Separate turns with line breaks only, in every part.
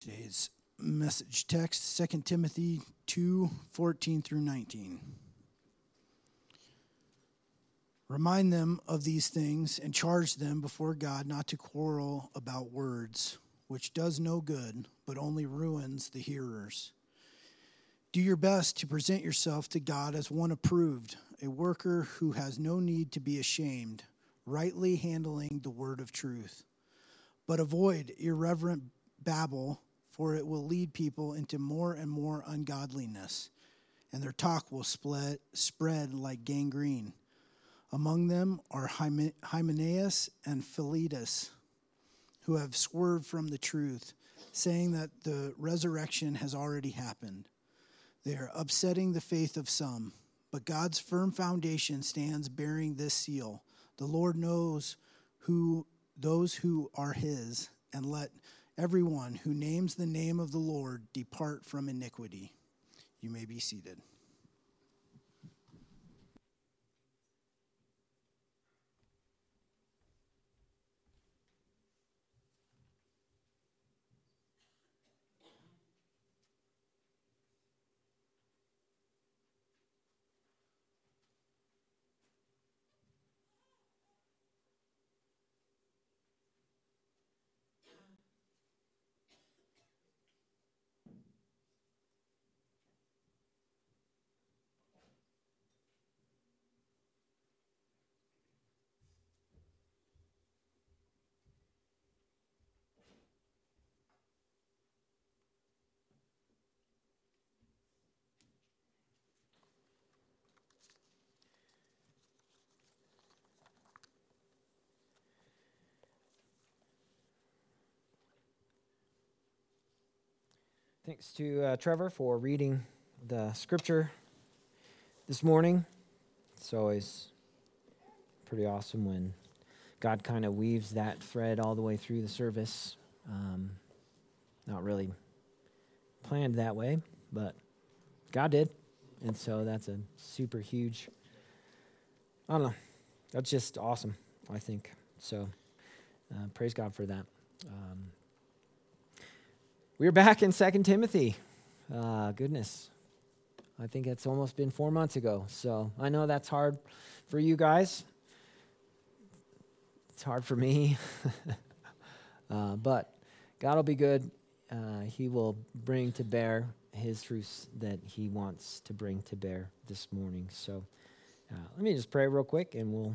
Today's message text, 2 Timothy 2:14 through 19. Remind them of these things and charge them before God not to quarrel about words, which does no good, but only ruins the hearers. Do your best to present yourself to God as one approved, a worker who has no need to be ashamed, rightly handling the word of truth. But avoid irreverent babble, for it will lead people into more and more ungodliness, and their talk will spread like gangrene. Among them are Hymenaeus and Philetus, who have swerved from the truth, saying that the resurrection has already happened. They are upsetting the faith of some, but God's firm foundation stands bearing this seal. The Lord knows those who are his, and let everyone who names the name of the Lord depart from iniquity. You may be seated.
Thanks to Trevor for reading the scripture this morning. It's always pretty awesome when God kind of weaves that thread all the way through the service. Not really planned that way, but God did. And so that's a super huge, I don't know, that's just awesome, I think. So praise God for that. We're back in 2 Timothy. Goodness. I think it's almost been 4 months ago. So I know that's hard for you guys. It's hard for me. But God will be good. He will bring to bear his truths that he wants to bring to bear this morning. So let me just pray real quick and we'll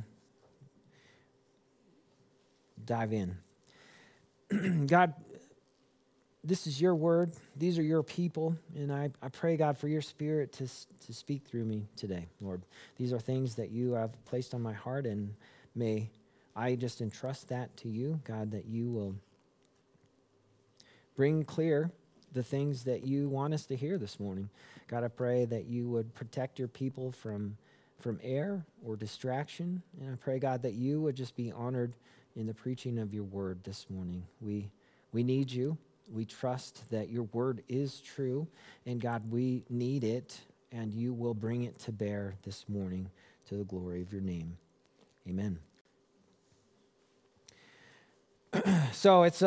dive in. God, this is your word. These are your people. And I pray, God, for your spirit to speak through me today, Lord. These are things that you have placed on my heart, and may I just entrust that to you, God, that you will bring clear the things that you want us to hear this morning. God, I pray that you would protect your people from error or distraction. And I pray, God, that you would just be honored in the preaching of your word this morning. We need you. We trust that your word is true, and God, we need it, and you will bring it to bear this morning to the glory of your name. Amen. So it's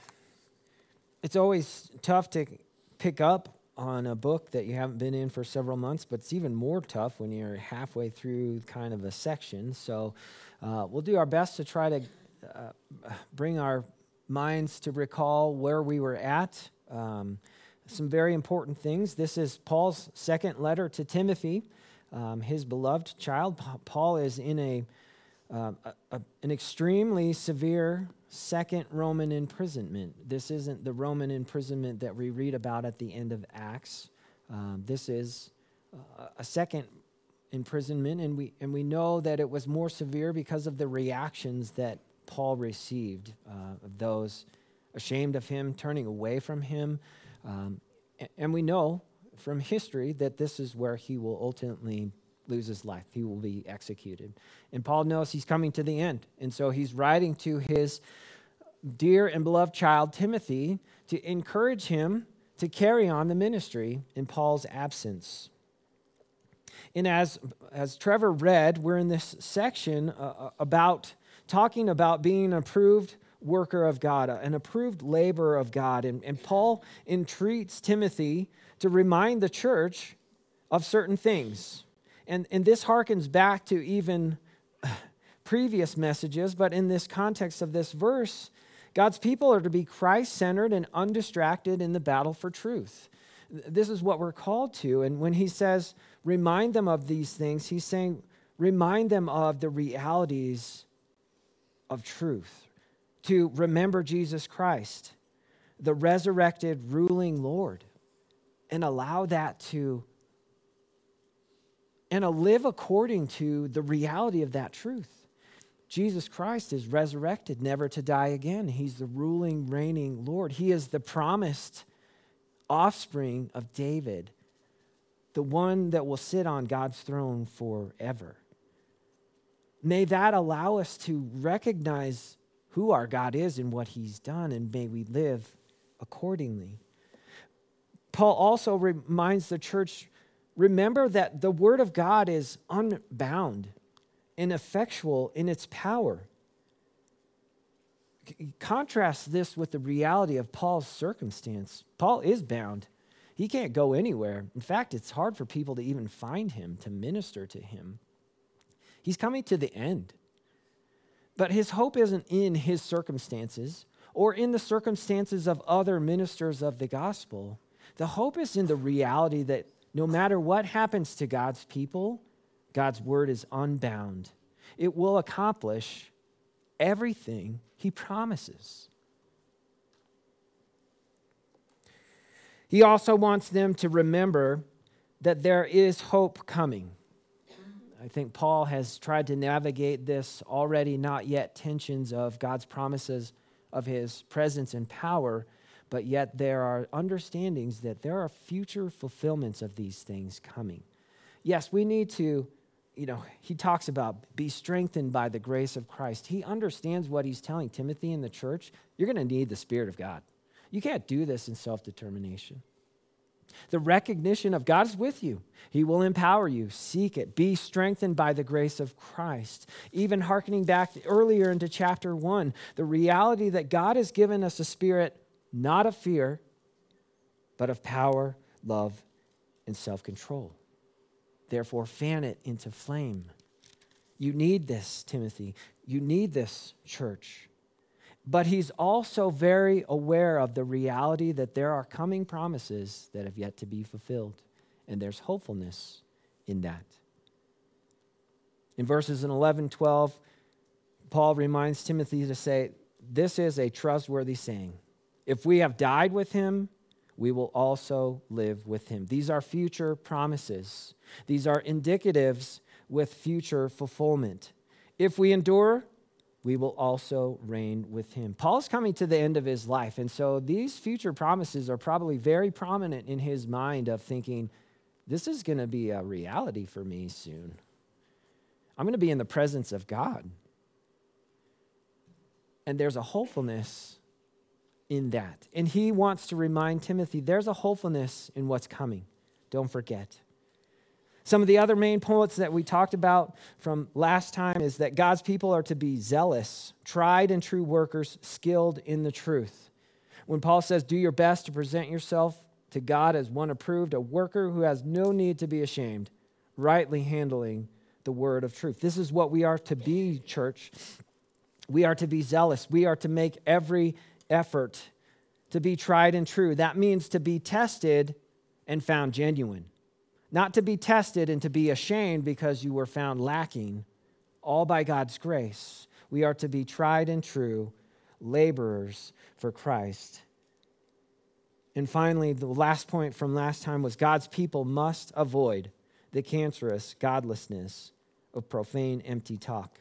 always tough to pick up on a book that you haven't been in for several months, but it's even more tough when you're halfway through kind of a section. So we'll do our best to try to bring our minds to recall where we were at. Some very important things. This is Paul's second letter to Timothy, his beloved child. Paul is in an extremely severe second Roman imprisonment. This isn't the Roman imprisonment that we read about at the end of Acts. This is a second imprisonment, and we know that it was more severe because of the reactions that Paul received of those ashamed of him, turning away from him. And we know from history that this is where he will ultimately lose his life. He will be executed. And Paul knows he's coming to the end. And so he's writing to his dear and beloved child, Timothy, to encourage him to carry on the ministry in Paul's absence. And as Trevor read, we're in this section talking about being an approved worker of God, an approved laborer of God. And Paul entreats Timothy to remind the church of certain things. And this harkens back to even previous messages, but in this context of this verse, God's people are to be Christ-centered and undistracted in the battle for truth. This is what we're called to. And when he says, remind them of these things, he's saying, remind them of the realities of truth. To remember Jesus Christ, the resurrected, ruling Lord, and allow that to, and to live according to the reality of that truth. Jesus Christ is resurrected, never to die again. He's the ruling, reigning Lord. He is the promised offspring of David, the one that will sit on God's throne forever. May that allow us to recognize who our God is and what he's done, and may we live accordingly. Paul also reminds the church, remember that the word of God is unbound and effectual in its power. Contrast this with the reality of Paul's circumstance. Paul is bound. He can't go anywhere. In fact, it's hard for people to even find him, to minister to him. He's coming to the end. But his hope isn't in his circumstances or in the circumstances of other ministers of the gospel. The hope is in the reality that no matter what happens to God's people, God's word is unbound. It will accomplish everything he promises. He also wants them to remember that there is hope coming. I think Paul has tried to navigate this already not yet tensions of God's promises of his presence and power, but yet there are understandings that there are future fulfillments of these things coming. Yes, we need to, he talks about be strengthened by the grace of Christ. He understands what he's telling Timothy and the church. You're going to need the Spirit of God. You can't do this in self-determination. The recognition of God is with you. He will empower you. Seek it. Be strengthened by the grace of Christ. Even hearkening back earlier into chapter 1, the reality that God has given us a spirit not of fear, but of power, love, and self-control. Therefore, fan it into flame. You need this, Timothy. You need this, church. But he's also very aware of the reality that there are coming promises that have yet to be fulfilled. And there's hopefulness in that. In verses 11, 12, Paul reminds Timothy to say, this is a trustworthy saying. If we have died with him, we will also live with him. These are future promises. These are indicatives with future fulfillment. If we endure, we will also reign with him. Paul's coming to the end of his life, and so these future promises are probably very prominent in his mind of thinking, this is going to be a reality for me soon. I'm going to be in the presence of God. And there's a hopefulness in that. And he wants to remind Timothy, there's a hopefulness in what's coming. Don't forget. Some of the other main points that we talked about from last time is that God's people are to be zealous, tried and true workers, skilled in the truth. When Paul says, do your best to present yourself to God as one approved, a worker who has no need to be ashamed, rightly handling the word of truth. This is what we are to be, church. We are to be zealous. We are to make every effort to be tried and true. That means to be tested and found genuine. Not to be tested and to be ashamed because you were found lacking, all by God's grace. We are to be tried and true, laborers for Christ. And finally, the last point from last time was God's people must avoid the cancerous godlessness of profane, empty talk.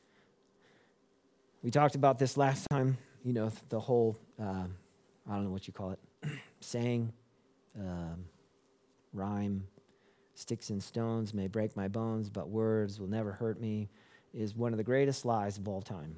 We talked about this last time, the whole, I don't know what you call it, saying, rhyme, sticks and stones may break my bones, but words will never hurt me, is one of the greatest lies of all time.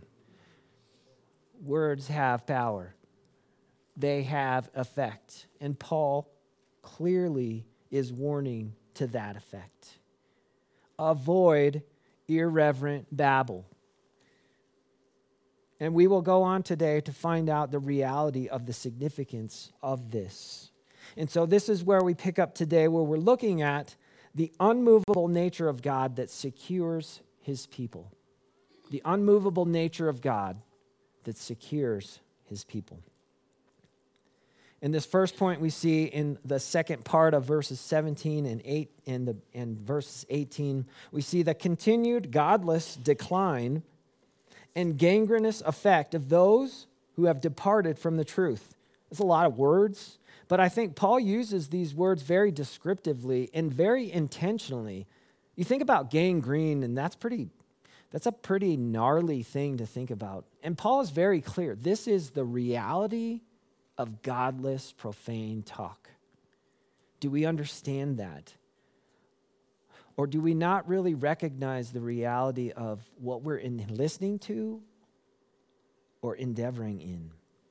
Words have power. They have effect. And Paul clearly is warning to that effect. Avoid irreverent babble. And we will go on today to find out the reality of the significance of this. And so this is where we pick up today, where we're looking at the unmovable nature of God that secures his people. The unmovable nature of God that secures his people. In this first point we see in the second part of verses 17 and verses 18, we see the continued godless decline and gangrenous effect of those who have departed from the truth. It's a lot of words, but I think Paul uses these words very descriptively and very intentionally. You think about gangrene, and that's a pretty gnarly thing to think about. And Paul is very clear. This is the reality of godless, profane talk. Do we understand that? Or do we not really recognize the reality of what we're listening to or endeavoring in?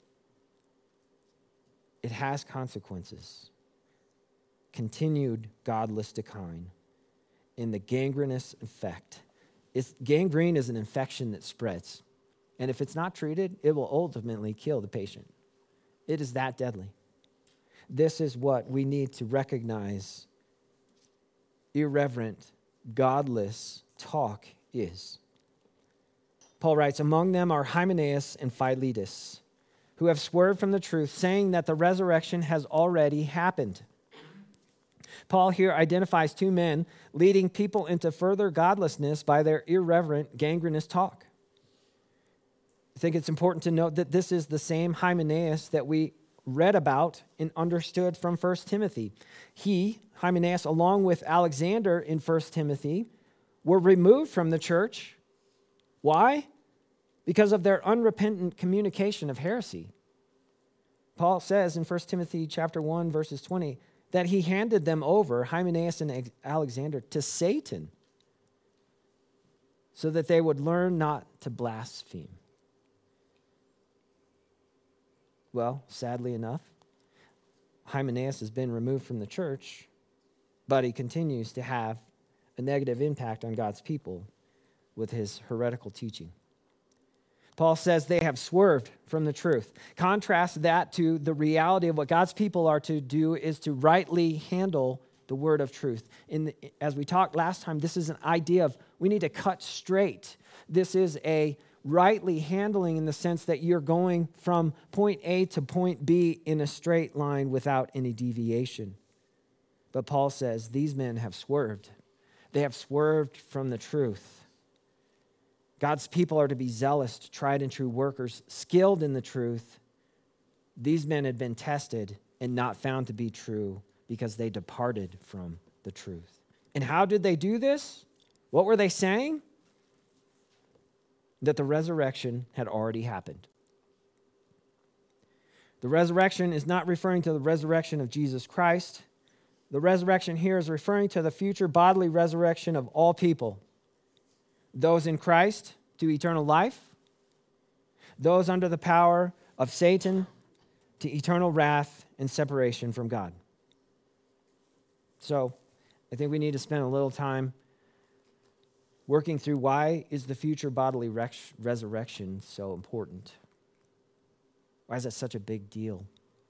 It has consequences. Continued godless decline in the gangrenous effect. Gangrene is an infection that spreads. And if it's not treated, it will ultimately kill the patient. It is that deadly. This is what we need to recognize irreverent, godless talk is. Paul writes, among them are Hymenaeus and Philetus, who have swerved from the truth, saying that the resurrection has already happened. Paul here identifies two men leading people into further godlessness by their irreverent, gangrenous talk. I think it's important to note that this is the same Hymenaeus that we read about and understood from 1 Timothy. He, Hymenaeus, along with Alexander in 1 Timothy, were removed from the church. Why? Because of their unrepentant communication of heresy. Paul says in 1 Timothy chapter 1, verses 20, that he handed them over, Hymenaeus and Alexander, to Satan so that they would learn not to blaspheme. Well, sadly enough, Hymenaeus has been removed from the church, but he continues to have a negative impact on God's people with his heretical teaching. Paul says they have swerved from the truth. Contrast that to the reality of what God's people are to do is to rightly handle the word of truth. As we talked last time, this is an idea of we need to cut straight. This is a rightly handling in the sense that you're going from point A to point B in a straight line without any deviation. But Paul says these men have swerved. They have swerved from the truth. God's people are to be zealous, tried and true workers, skilled in the truth. These men had been tested and not found to be true because they departed from the truth. And how did they do this? What were they saying? That the resurrection had already happened. The resurrection is not referring to the resurrection of Jesus Christ. The resurrection here is referring to the future bodily resurrection of all people. Those in Christ to eternal life. Those under the power of Satan to eternal wrath and separation from God. So, I think we need to spend a little time working through why is the future bodily resurrection so important? Why is that such a big deal?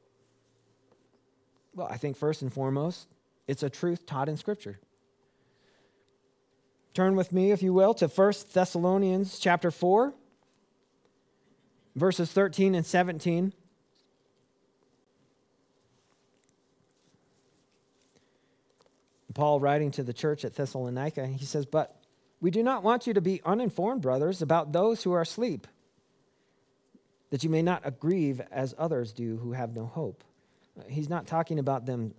Well, I think first and foremost, it's a truth taught in Scripture. Turn with me, if you will, to 1 Thessalonians chapter 4, verses 13 and 17. Paul, writing to the church at Thessalonica, he says, "But we do not want you to be uninformed, brothers, about those who are asleep, that you may not grieve as others do who have no hope." He's not talking about them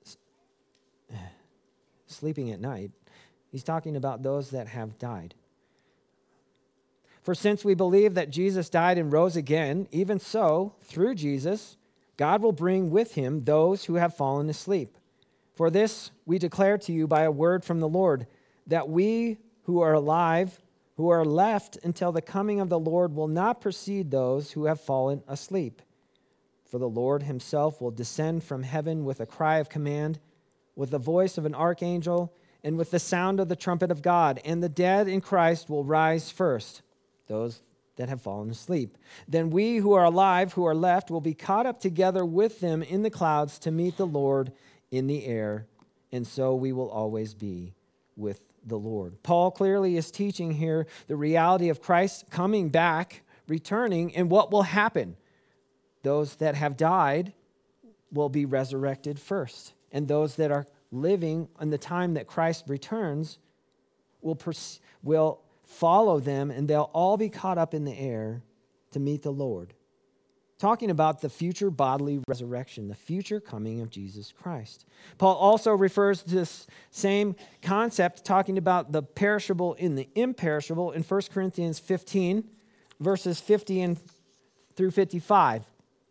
sleeping at night. He's talking about those that have died. "For since we believe that Jesus died and rose again, even so, through Jesus, God will bring with him those who have fallen asleep. For this we declare to you by a word from the Lord, that we who are alive, who are left until the coming of the Lord, will not precede those who have fallen asleep. For the Lord himself will descend from heaven with a cry of command, with the voice of an archangel, and with the sound of the trumpet of God, and the dead in Christ will rise first. Those that have fallen asleep. Then we who are alive, who are left, will be caught up together with them in the clouds to meet the Lord in the air, and so we will always be with the Lord. Paul clearly is teaching here the reality of Christ coming back, returning, and what will happen. Those that have died will be resurrected first, and those that are living in the time that Christ returns will follow them, and they'll all be caught up in the air to meet the Lord. Talking about the future bodily resurrection, the future coming of Jesus Christ. Paul also refers to this same concept, talking about the perishable in the imperishable in 1 Corinthians 15, verses 50 through 55.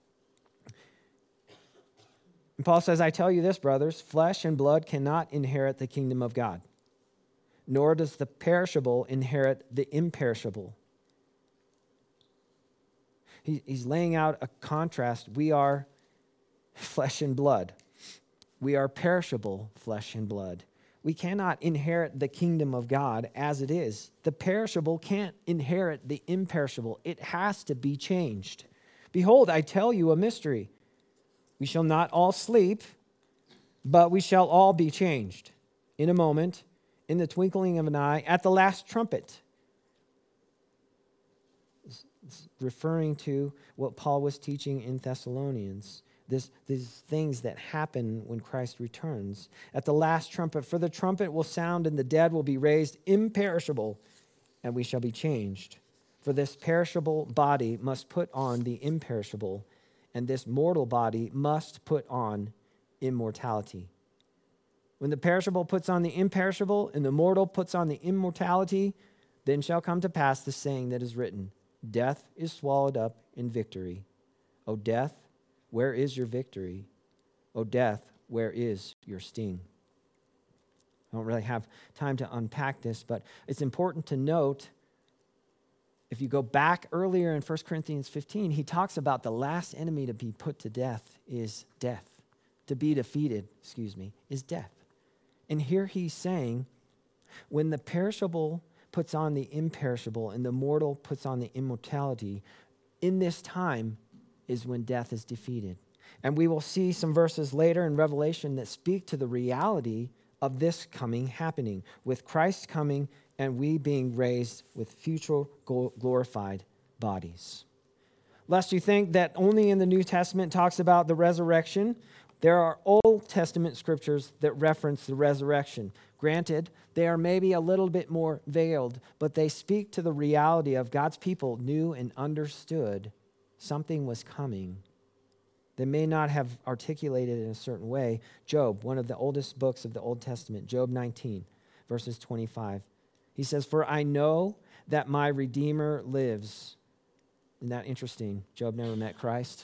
And Paul says, I tell you this, brothers, flesh and blood cannot inherit the kingdom of God, nor does the perishable inherit the imperishable. He's laying out a contrast. We are flesh and blood. We are perishable flesh and blood. We cannot inherit the kingdom of God as it is. The perishable can't inherit the imperishable. It has to be changed. Behold, I tell you a mystery. We shall not all sleep, but we shall all be changed in a moment, in the twinkling of an eye, at the last trumpet. Referring to what Paul was teaching in Thessalonians, these things that happen when Christ returns. At the last trumpet, for the trumpet will sound and the dead will be raised imperishable, and we shall be changed. For this perishable body must put on the imperishable, and this mortal body must put on immortality. When the perishable puts on the imperishable, and the mortal puts on the immortality, then shall come to pass the saying that is written, death is swallowed up in victory. O death, where is your victory? O death, where is your sting? I don't really have time to unpack this, but it's important to note, if you go back earlier in 1 Corinthians 15, he talks about the last enemy to be put to death is death. To be defeated, is death. And here he's saying, when the perishable puts on the imperishable and the mortal puts on the immortality, in this time is when death is defeated. And we will see some verses later in Revelation that speak to the reality of this coming happening, with Christ coming and we being raised with future glorified bodies. Lest you think that only in the New Testament talks about the resurrection, there are Old Testament scriptures that reference the resurrection. Granted, they are maybe a little bit more veiled, but they speak to the reality of God's people knew and understood something was coming. They may not have articulated it in a certain way. Job, one of the oldest books of the Old Testament, Job 19, verses 25. He says, for I know that my Redeemer lives. Isn't that interesting? Job never met Christ.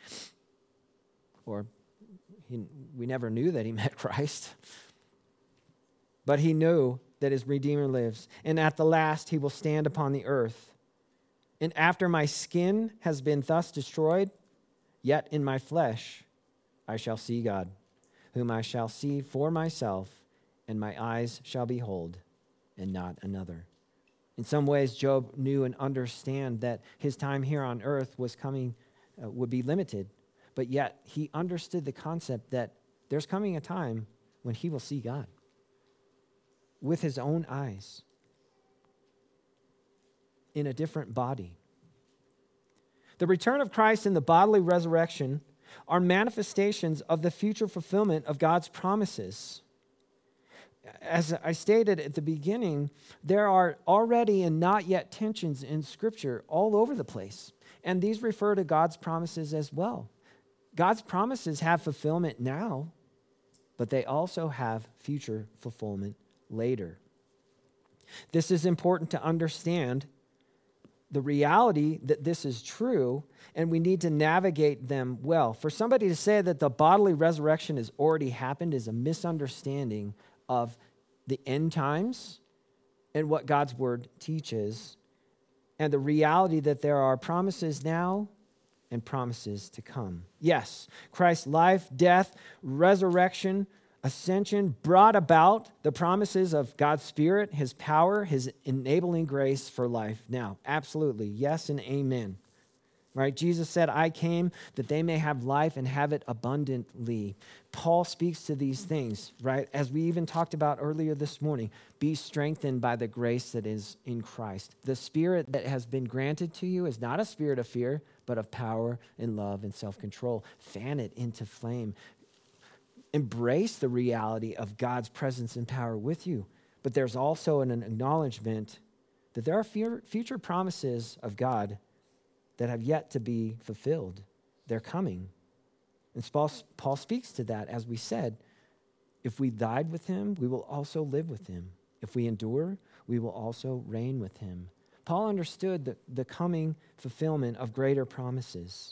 Or we never knew that he met Christ. But he knew that his Redeemer lives. And at the last he will stand upon the earth. And after my skin has been thus destroyed, yet in my flesh I shall see God, whom I shall see for myself, and my eyes shall behold, and not another. In some ways, Job knew and understand that his time here on earth was coming, would be limited. But yet he understood the concept that there's coming a time when he will see God with his own eyes in a different body. The return of Christ and the bodily resurrection are manifestations of the future fulfillment of God's promises. As I stated at the beginning, there are already and not yet tensions in Scripture all over the place. And these refer to God's promises as well. God's promises have fulfillment now, but they also have future fulfillment later. This is important to understand the reality that this is true, and we need to navigate them well. For somebody to say that the bodily resurrection has already happened is a misunderstanding of the end times and what God's word teaches, and the reality that there are promises now and promises to come. Yes, Christ's life, death, resurrection ascension brought about the promises of God's Spirit, his power, his enabling grace for life. Now, absolutely, yes and amen. Right? Jesus said, I came that they may have life and have it abundantly. Paul speaks to these things, right? As we even talked about earlier this morning, be strengthened by the grace that is in Christ. The Spirit that has been granted to you is not a spirit of fear, but of power and love and self-control. Fan it into flame. Embrace the reality of God's presence and power with you. But there's also an acknowledgement that there are future promises of God that have yet to be fulfilled. They're coming. And Paul speaks to that, as we said. If we died with him, we will also live with him. If we endure, we will also reign with him. Paul understood the coming fulfillment of greater promises.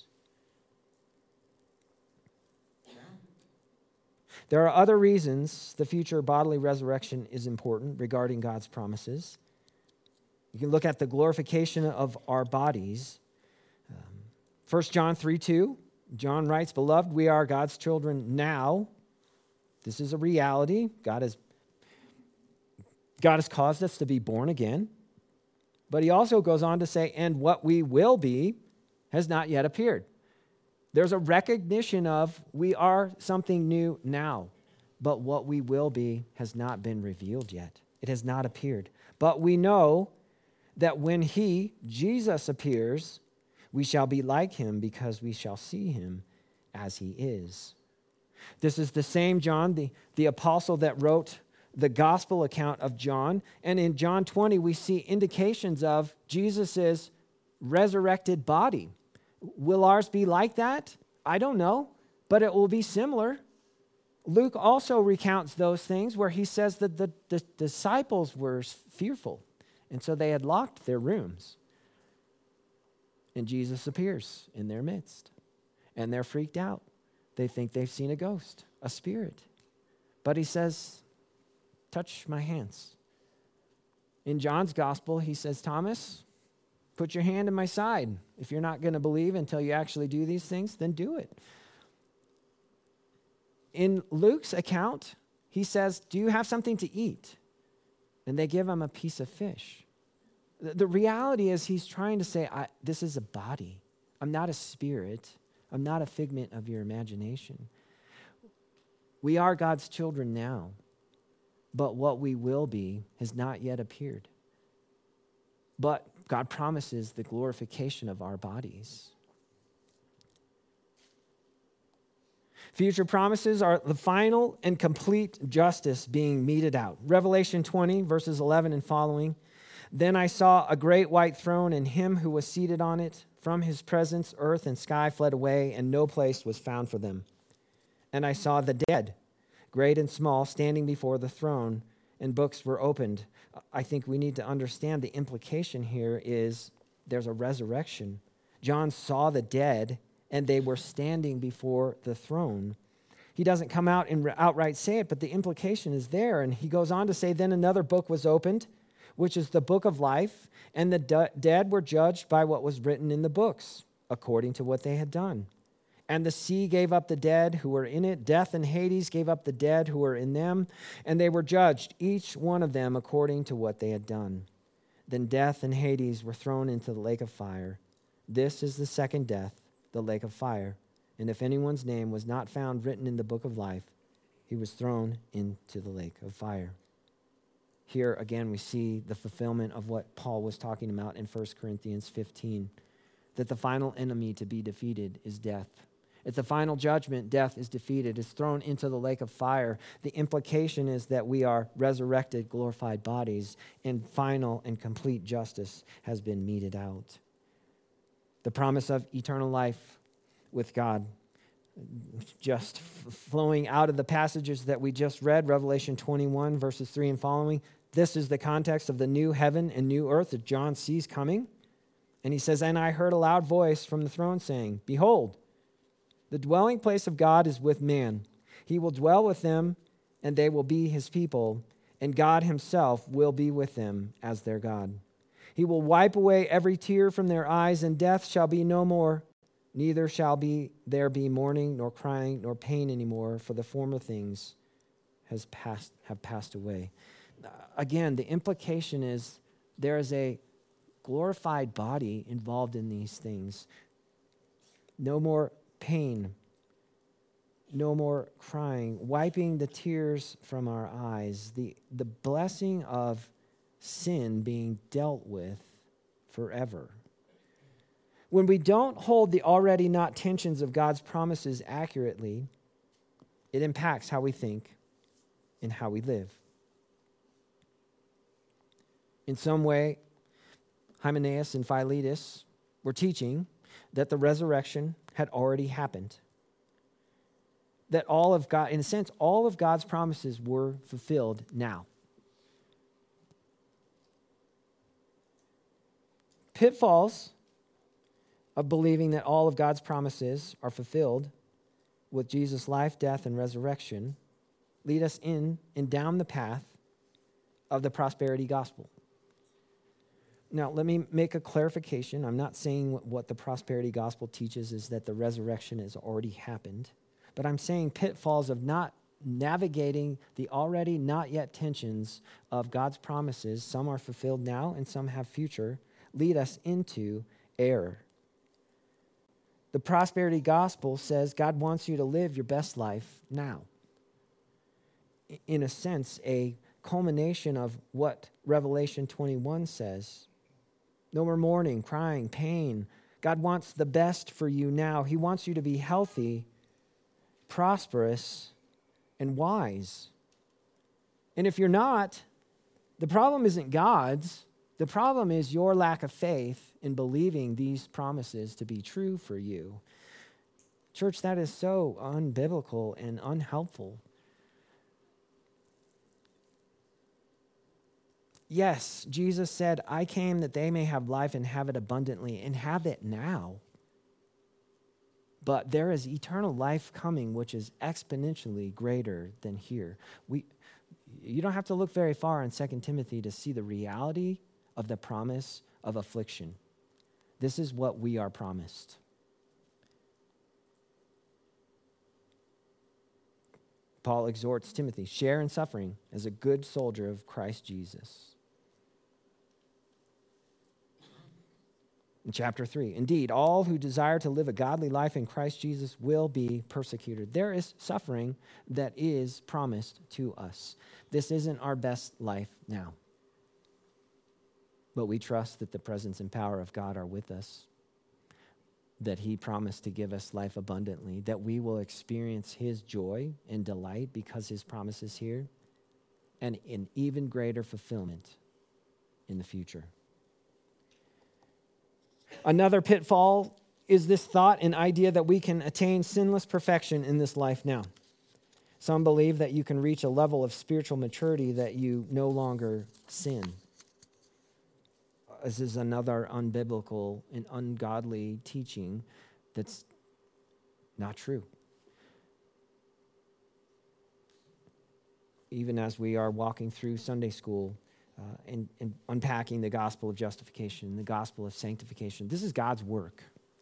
There are other reasons the future bodily resurrection is important regarding God's promises. You can look at the glorification of our bodies. 1 John 3:2, John writes, Beloved, we are God's children now. This is a reality. God has caused us to be born again. But he also goes on to say, and what we will be has not yet appeared. There's a recognition of we are something new now, but what we will be has not been revealed yet. It has not appeared. But we know that when he, Jesus, appears, we shall be like him because we shall see him as he is. This is the same John, the apostle that wrote the gospel account of John. And in John 20, we see indications of Jesus' resurrected body. Will ours be like that? I don't know, but it will be similar. Luke also recounts those things where he says that the disciples were fearful, and so they had locked their rooms. And Jesus appears in their midst, and they're freaked out. They think they've seen a ghost, a spirit. But he says, touch my hands. In John's gospel, he says, Thomas, put your hand in my side. If you're not going to believe until you actually do these things, then do it. In Luke's account, he says, do you have something to eat? And they give him a piece of fish. The reality is he's trying to say, this is a body. I'm not a spirit. I'm not a figment of your imagination. We are God's children now, but what we will be has not yet appeared. But God promises the glorification of our bodies. Future promises are the final and complete justice being meted out. Revelation 20, verses 11 and following. Then I saw a great white throne and him who was seated on it. From his presence, earth and sky fled away, and no place was found for them. And I saw the dead, great and small, standing before the throne, and books were opened. I think we need to understand the implication here is there's a resurrection. John saw the dead, and they were standing before the throne. He doesn't come out and outright say it, but the implication is there. And he goes on to say, then another book was opened, which is the book of life, and the dead were judged by what was written in the books, according to what they had done. And the sea gave up the dead who were in it. Death and Hades gave up the dead who were in them, and they were judged, each one of them according to what they had done. Then death and Hades were thrown into the lake of fire. This is the second death, the lake of fire. And if anyone's name was not found written in the book of life, he was thrown into the lake of fire. Here again we see the fulfillment of what Paul was talking about in 1 Corinthians 15, that the final enemy to be defeated is death. At the final judgment, death is defeated, is thrown into the lake of fire. The implication is that we are resurrected, glorified bodies, and final and complete justice has been meted out. The promise of eternal life with God, just flowing out of the passages that we just read, Revelation 21, verses 3 and following. This is the context of the new heaven and new earth that John sees coming. And he says, and I heard a loud voice from the throne saying, behold, the dwelling place of God is with man. He will dwell with them, and they will be his people, and God himself will be with them as their God. He will wipe away every tear from their eyes, and death shall be no more. Neither shall there be mourning, nor crying, nor pain anymore, for the former things have passed away. Again, the implication is there is a glorified body involved in these things. No more pain, no more crying, wiping the tears from our eyes, the blessing of sin being dealt with forever. When we don't hold the already not tensions of God's promises accurately, it impacts how we think and how we live. In some way, Hymenaeus and Philetus were teaching that the resurrection had already happened. That all of God, in a sense, all of God's promises were fulfilled now. Pitfalls of believing that all of God's promises are fulfilled with Jesus' life, death, and resurrection lead us in and down the path of the prosperity gospel. Now, let me make a clarification. I'm not saying what the prosperity gospel teaches is that the resurrection has already happened, but I'm saying pitfalls of not navigating the already not yet tensions of God's promises, some are fulfilled now and some have future, lead us into error. The prosperity gospel says God wants you to live your best life now. In a sense, a culmination of what Revelation 21 says. No more mourning, crying, pain. God wants the best for you now. He wants you to be healthy, prosperous, and wise. And if you're not, the problem isn't God's. The problem is your lack of faith in believing these promises to be true for you. Church, that is so unbiblical and unhelpful. Yes, Jesus said, I came that they may have life and have it abundantly, and have it now. But there is eternal life coming, which is exponentially greater than here. You don't have to look very far in 2 Timothy to see the reality of the promise of affliction. This is what we are promised. Paul exhorts Timothy, share in suffering as a good soldier of Christ Jesus. In chapter 3, indeed, all who desire to live a godly life in Christ Jesus will be persecuted. There is suffering that is promised to us. This isn't our best life now. But we trust that the presence and power of God are with us, that He promised to give us life abundantly, that we will experience His joy and delight because His promise is here, and an even greater fulfillment in the future. Another pitfall is this thought and idea that we can attain sinless perfection in this life now. Some believe that you can reach a level of spiritual maturity that you no longer sin. This is another unbiblical and ungodly teaching that's not true. Even as we are walking through Sunday school and unpacking the gospel of justification, the gospel of sanctification, this is God's work.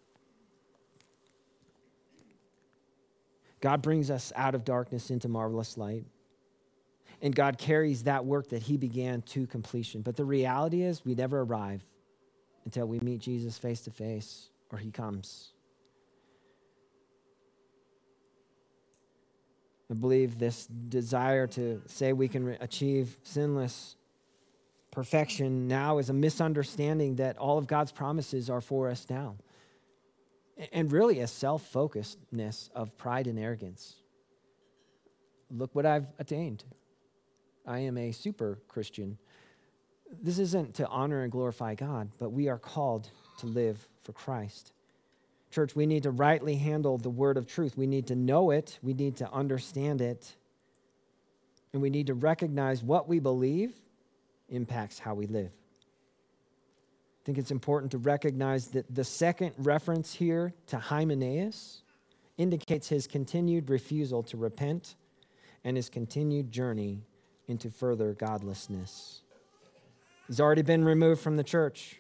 God brings us out of darkness into marvelous light. And God carries that work that He began to completion. But the reality is we never arrive until we meet Jesus face to face or He comes. I believe this desire to say we can achieve sinless perfection now is a misunderstanding that all of God's promises are for us now. And really a self-focusedness of pride and arrogance. Look what I've attained. I am a super Christian. This isn't to honor and glorify God, but we are called to live for Christ. Church, we need to rightly handle the word of truth. We need to know it. We need to understand it. And we need to recognize what we believe impacts how we live. I think it's important to recognize that the second reference here to Hymenaeus indicates his continued refusal to repent and his continued journey into further godlessness. He's already been removed from the church.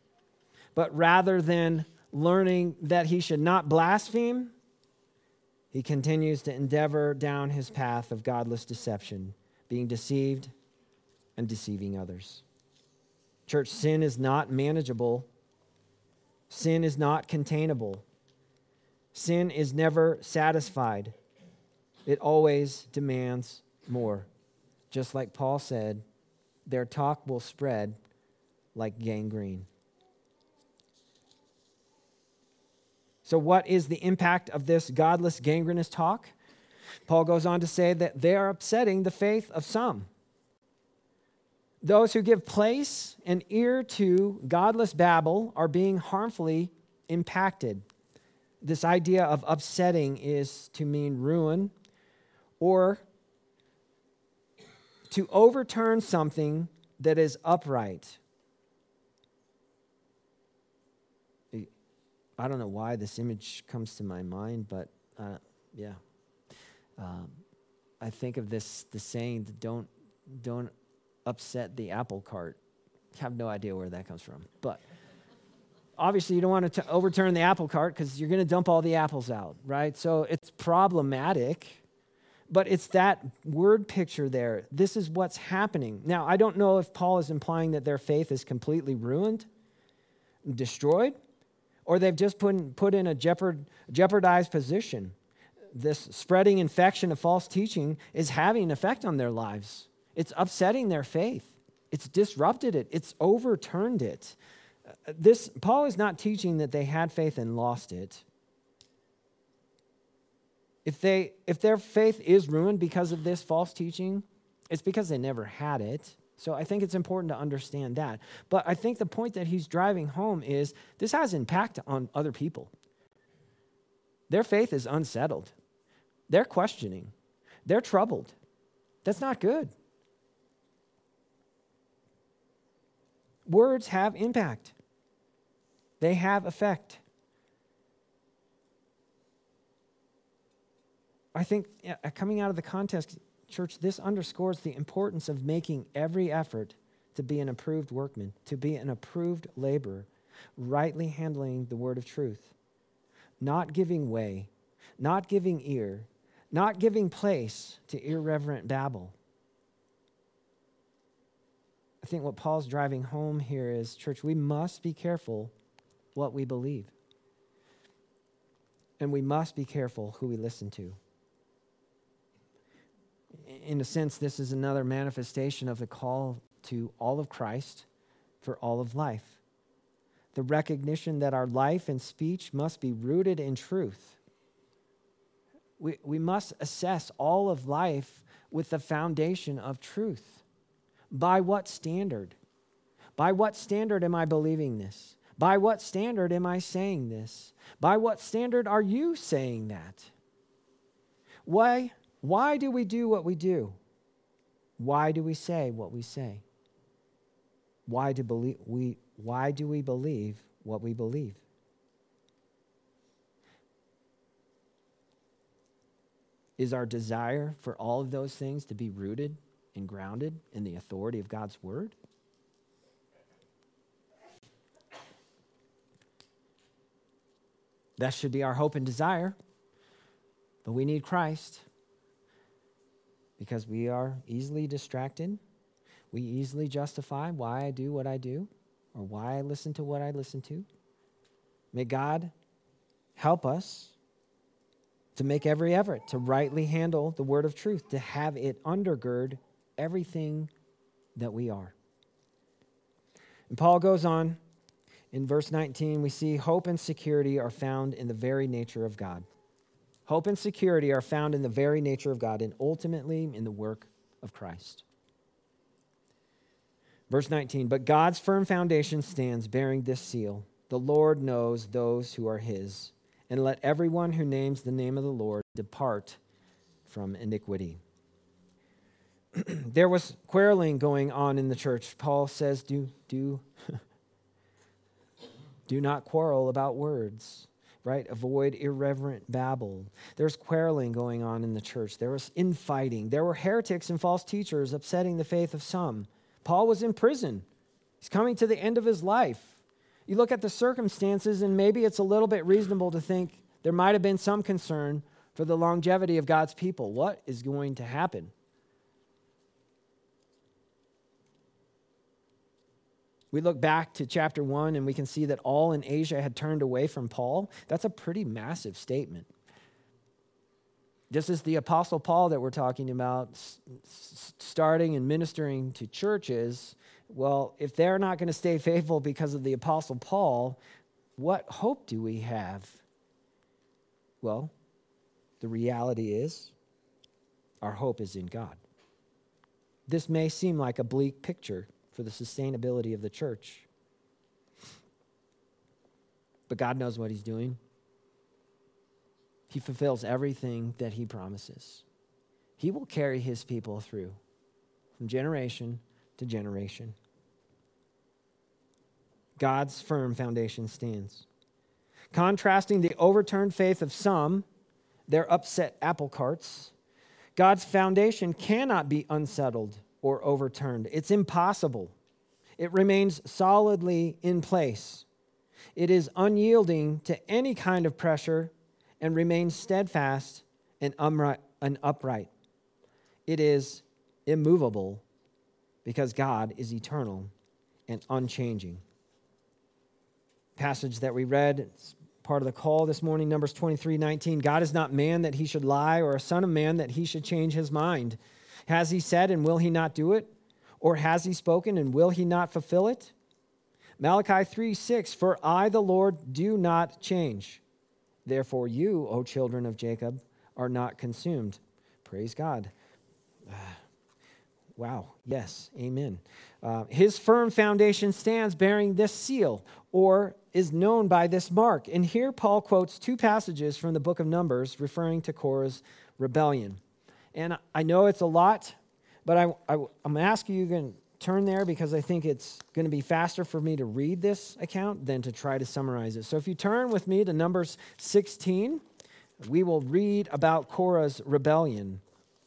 But rather than learning that he should not blaspheme, he continues to endeavor down his path of godless deception, being deceived and deceiving others. Church, sin is not manageable. Sin is not containable. Sin is never satisfied. It always demands more. Just like Paul said, their talk will spread like gangrene. So what is the impact of this godless, gangrenous talk? Paul goes on to say that they are upsetting the faith of some. Those who give place and ear to godless babble are being harmfully impacted. This idea of upsetting is to mean ruin or to overturn something that is upright. I don't know why this image comes to my mind, but I think of the saying, don't upset the apple cart. I have no idea where that comes from. But obviously you don't want to overturn the apple cart because you're going to dump all the apples out, right? So it's problematic, but it's that word picture there. This is what's happening. Now, I don't know if Paul is implying that their faith is completely ruined, destroyed, or they've just put in a jeopardized position. This spreading infection of false teaching is having an effect on their lives. It's upsetting their faith. It's disrupted it. It's overturned it. Paul is not teaching that they had faith and lost it. If their faith is ruined because of this false teaching, it's because they never had it. So I think it's important to understand that. But I think the point that he's driving home is this has impact on other people. Their faith is unsettled. They're questioning. They're troubled. That's not good. Words have impact. They have effect. I think coming out of the context, church, this underscores the importance of making every effort to be an approved workman, to be an approved laborer, rightly handling the word of truth, not giving way, not giving ear, not giving place to irreverent babble. I think what Paul's driving home here is, church, we must be careful what we believe. And we must be careful who we listen to. In a sense, this is another manifestation of the call to all of Christ for all of life. The recognition that our life and speech must be rooted in truth. We must assess all of life with the foundation of truth. By what standard? By what standard am I believing this? By what standard am I saying this? By what standard are you saying that? Why do we do what we do? Why do we say what we say? Why do we believe what we believe? Is our desire for all of those things to be rooted and grounded in the authority of God's word? That should be our hope and desire. But we need Christ because we are easily distracted. We easily justify why I do what I do or why I listen to what I listen to. May God help us to make every effort to rightly handle the word of truth, to have it undergird everything that we are. And Paul goes on, in verse 19, we see hope and security are found in the very nature of God. Hope and security are found in the very nature of God and ultimately in the work of Christ. Verse 19, but God's firm foundation stands bearing this seal. The Lord knows those who are his, and let everyone who names the name of the Lord depart from iniquity. There was quarreling going on in the church. Paul says, do not quarrel about words, right? Avoid irreverent babble. There's quarreling going on in the church. There was infighting. There were heretics and false teachers upsetting the faith of some. Paul was in prison. He's coming to the end of his life. You look at the circumstances, and maybe it's a little bit reasonable to think there might have been some concern for the longevity of God's people. What is going to happen? We look back to chapter 1 and we can see that all in Asia had turned away from Paul. That's a pretty massive statement. This is the Apostle Paul that we're talking about, starting and ministering to churches. Well, if they're not going to stay faithful because of the Apostle Paul, what hope do we have? Well, the reality is our hope is in God. This may seem like a bleak picture for the sustainability of the church, but God knows what he's doing. He fulfills everything that he promises. He will carry his people through from generation to generation. God's firm foundation stands. Contrasting the overturned faith of some, their upset apple carts, God's foundation cannot be unsettled or overturned. It's impossible. It remains solidly in place. It is unyielding to any kind of pressure and remains steadfast and upright. It is immovable because God is eternal and unchanging. Passage that we read, part of the call this morning, Numbers 23:19. God is not man that he should lie, or a son of man that he should change his mind. Has he said, and will he not do it? Or has he spoken, and will he not fulfill it? Malachi 3:6. For I, the Lord, do not change. Therefore you, O children of Jacob, are not consumed. Praise God. Wow. Yes. Amen. His firm foundation stands bearing this seal, or is known by this mark. And here Paul quotes two passages from the book of Numbers referring to Korah's rebellion. And I know it's a lot, but I'm going to ask you to turn there because I think it's going to be faster for me to read this account than to try to summarize it. So if you turn with me to Numbers 16, we will read about Korah's rebellion.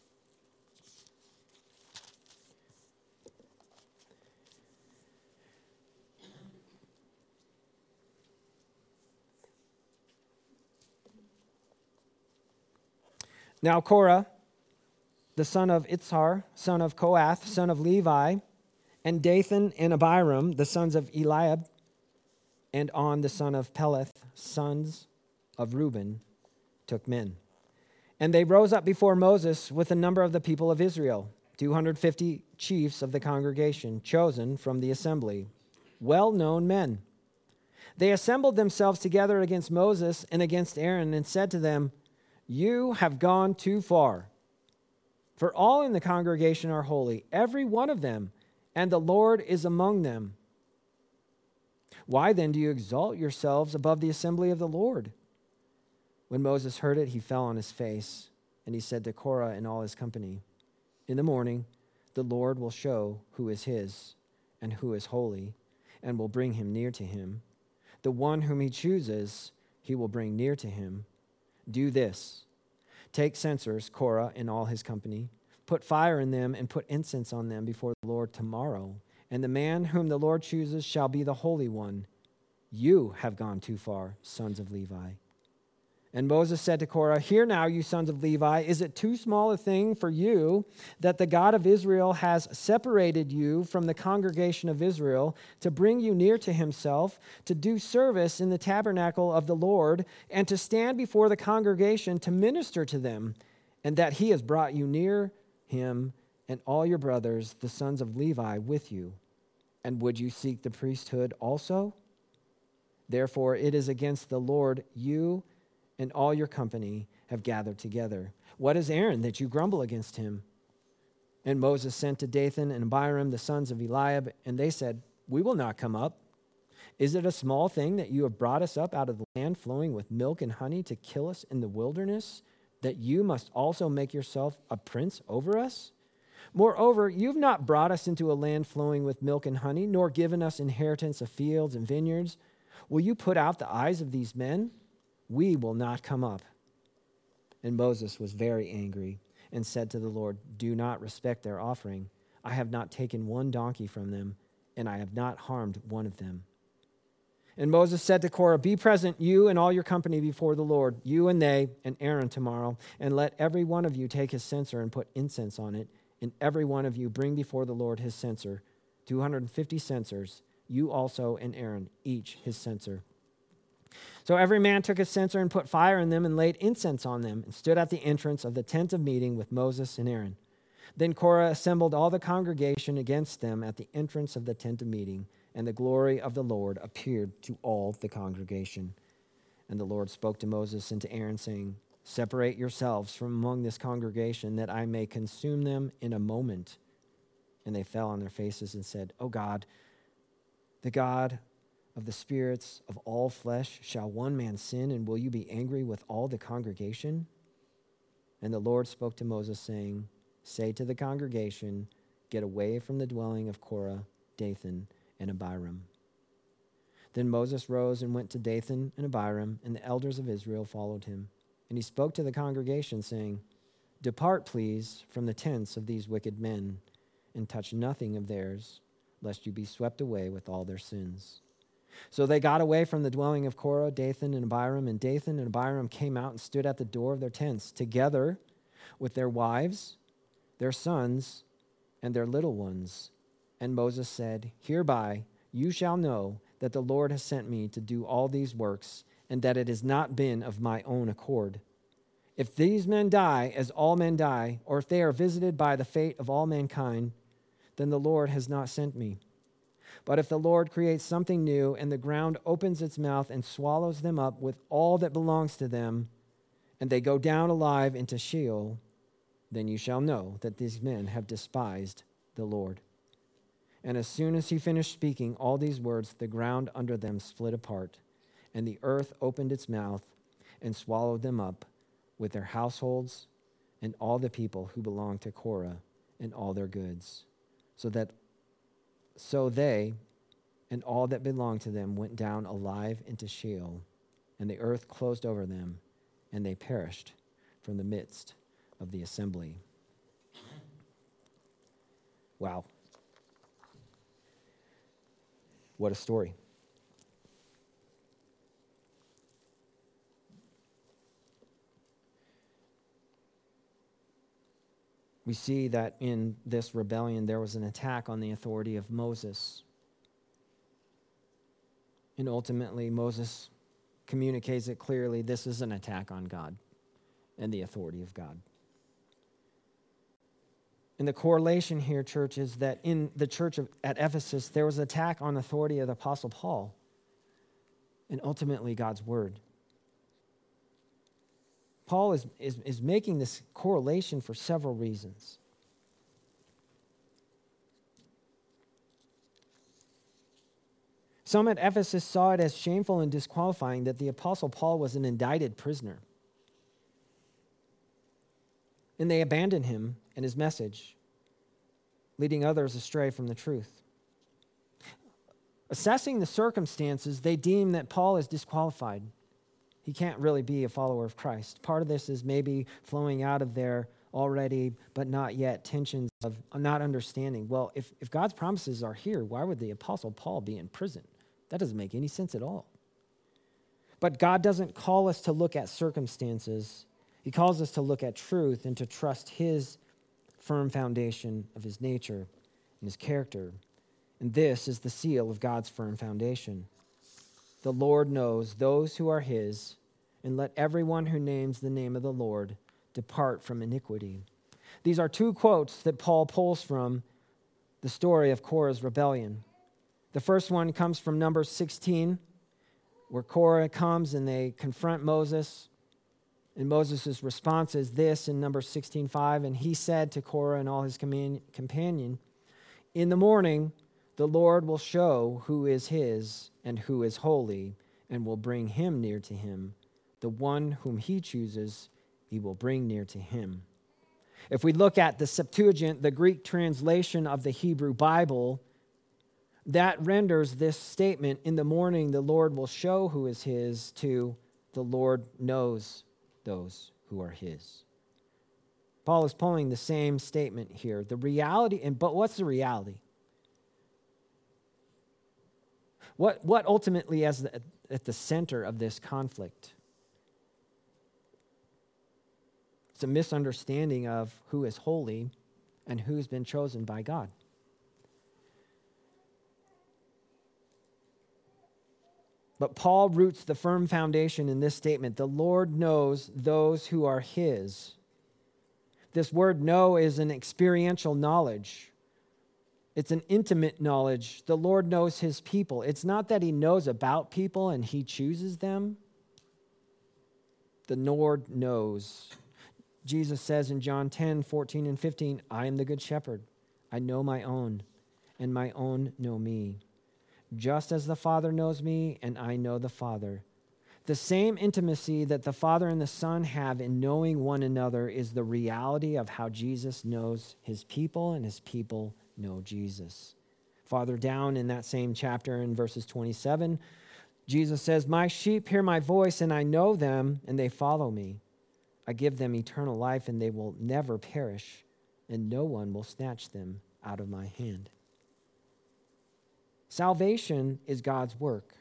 Now Korah, the son of Itzhar, son of Kohath, son of Levi, and Dathan and Abiram, the sons of Eliab, and On, the son of Peleth, sons of Reuben, took men. And they rose up before Moses with a number of the people of Israel, 250 chiefs of the congregation, chosen from the assembly, well-known men. They assembled themselves together against Moses and against Aaron and said to them, You have gone too far. For all in the congregation are holy, every one of them, and the Lord is among them. Why then do you exalt yourselves above the assembly of the Lord? When Moses heard it, he fell on his face, and he said to Korah and all his company, In the morning the Lord will show who is his and who is holy, and will bring him near to him. The one whom he chooses, he will bring near to him. Do this. Take censers, Korah and all his company. Put fire in them and put incense on them before the Lord tomorrow. And the man whom the Lord chooses shall be the Holy One. You have gone too far, sons of Levi. And Moses said to Korah, Hear now, you sons of Levi, is it too small a thing for you that the God of Israel has separated you from the congregation of Israel to bring you near to himself, to do service in the tabernacle of the Lord, and to stand before the congregation to minister to them, and that he has brought you near him and all your brothers, the sons of Levi, with you? And would you seek the priesthood also? Therefore it is against the Lord you and all your company have gathered together. What is Aaron that you grumble against him? And Moses sent to Dathan and Abiram, the sons of Eliab, and they said, We will not come up. Is it a small thing that you have brought us up out of the land flowing with milk and honey to kill us in the wilderness, that you must also make yourself a prince over us? Moreover, you've not brought us into a land flowing with milk and honey, nor given us inheritance of fields and vineyards. Will you put out the eyes of these men? We will not come up. And Moses was very angry and said to the Lord, Do not respect their offering. I have not taken one donkey from them, and I have not harmed one of them. And Moses said to Korah, "Be present, you and all your company before the Lord, you and they and Aaron tomorrow, and let every one of you take his censer and put incense on it, and every one of you bring before the Lord his censer, 250 censers, you also and Aaron, each his censer." So every man took his censer and put fire in them and laid incense on them, and stood at the entrance of the tent of meeting with Moses and Aaron. Then Korah assembled all the congregation against them at the entrance of the tent of meeting, and the glory of the Lord appeared to all the congregation. And the Lord spoke to Moses and to Aaron, saying, "Separate yourselves from among this congregation, that I may consume them in a moment." And they fell on their faces and said, "O God, the God of the spirits of all flesh, shall one man sin, and will you be angry with all the congregation?" And the Lord spoke to Moses, saying, "Say to the congregation, get away from the dwelling of Korah, Dathan, and Abiram." Then Moses rose and went to Dathan and Abiram, and the elders of Israel followed him. And he spoke to the congregation, saying, "Depart, please, from the tents of these wicked men, and touch nothing of theirs, lest you be swept away with all their sins." So they got away from the dwelling of Korah, Dathan, and Abiram, and Dathan and Abiram came out and stood at the door of their tents, together with their wives, their sons, and their little ones. And Moses said, "Hereby you shall know that the Lord has sent me to do all these works, and that it has not been of my own accord. If these men die as all men die, or if they are visited by the fate of all mankind, then the Lord has not sent me. But if the Lord creates something new, and the ground opens its mouth and swallows them up with all that belongs to them, and they go down alive into Sheol, then you shall know that these men have despised the Lord." And as soon as he finished speaking all these words, the ground under them split apart, and the earth opened its mouth and swallowed them up with their households and all the people who belonged to Korah and all their goods. So they and all that belonged to them went down alive into Sheol, and the earth closed over them, and they perished from the midst of the assembly. Wow. What a story. We see that in this rebellion there was an attack on the authority of Moses. And ultimately, Moses communicates it clearly. This is an attack on God and the authority of God. And the correlation here, church, is that in the church at Ephesus, there was an attack on the authority of the Apostle Paul and ultimately God's word. Paul is making this correlation for several reasons. Some at Ephesus saw it as shameful and disqualifying that the Apostle Paul was an indicted prisoner. And they abandoned him and his message, leading others astray from the truth. Assessing the circumstances, they deem that Paul is disqualified. He can't really be a follower of Christ. Part of this is maybe flowing out of their already but not yet tensions of not understanding. Well, if God's promises are here, why would the Apostle Paul be in prison? That doesn't make any sense at all. But God doesn't call us to look at circumstances. He calls us to look at truth and to trust his firm foundation of his nature and his character. And this is the seal of God's firm foundation. The Lord knows those who are his, and let everyone who names the name of the Lord depart from iniquity. These are two quotes that Paul pulls from the story of Korah's rebellion. The first one comes from Numbers 16, where Korah comes and they confront Moses. And Moses' response is this in Numbers 16:5, "And he said to Korah and all his companion, in the morning the Lord will show who is his and who is holy, and will bring him near to him. The one whom he chooses, he will bring near to him." If we look at the Septuagint, the Greek translation of the Hebrew Bible, that renders this statement, "In the morning the Lord will show who is his," to "the Lord knows those who are his." Paul is pulling the same statement here. The reality, but what's the reality? What ultimately is at the center of this conflict? It's a misunderstanding of who is holy and who's been chosen by God. But Paul roots the firm foundation in this statement: the Lord knows those who are his. This word know is an experiential knowledge. It's an intimate knowledge. The Lord knows his people. It's not that he knows about people and he chooses them. The Lord knows. Jesus says in John 10, 14 and 15, I am the good shepherd. I know my own, and my own know me. Just as the Father knows me, and I know the Father. The same intimacy that the Father and the Son have in knowing one another is the reality of how Jesus knows his people, and his people know Jesus. Farther down in that same chapter in verses 27, Jesus says, my sheep hear my voice, and I know them, and they follow me. I give them eternal life, and they will never perish, and no one will snatch them out of my hand. Salvation is God's work.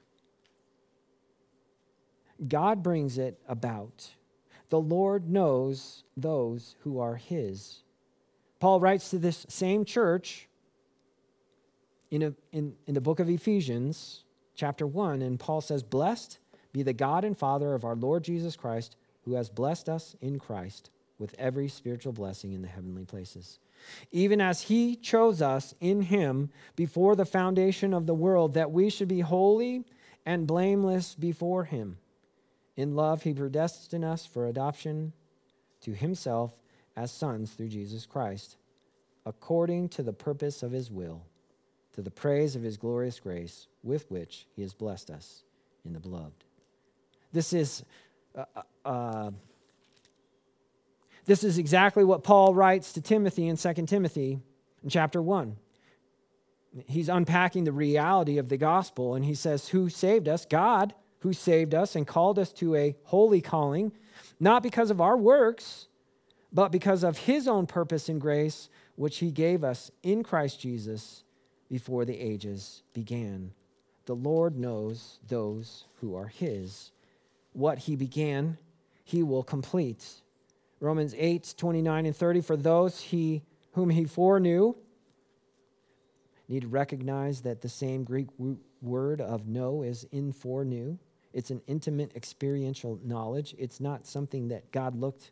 God brings it about. The Lord knows those who are his. Paul writes to this same church in the book of Ephesians, chapter 1, and Paul says, blessed be the God and Father of our Lord Jesus Christ, who has blessed us in Christ with every spiritual blessing in the heavenly places. Even as he chose us in him before the foundation of the world, that we should be holy and blameless before him. In love, he predestined us for adoption to himself as sons through Jesus Christ, according to the purpose of his will, to the praise of his glorious grace, with which he has blessed us in the beloved. This is exactly what Paul writes to Timothy in 2 Timothy in chapter 1. He's unpacking the reality of the gospel, and he says, who saved us? God, who saved us and called us to a holy calling, not because of our works, but because of his own purpose and grace, which he gave us in Christ Jesus before the ages began. The Lord knows those who are his. What he began, he will complete. Romans 8, 29 and 30, for those whom he foreknew, need to recognize that the same Greek word of know is in foreknew. It's an intimate experiential knowledge. It's not something that God looked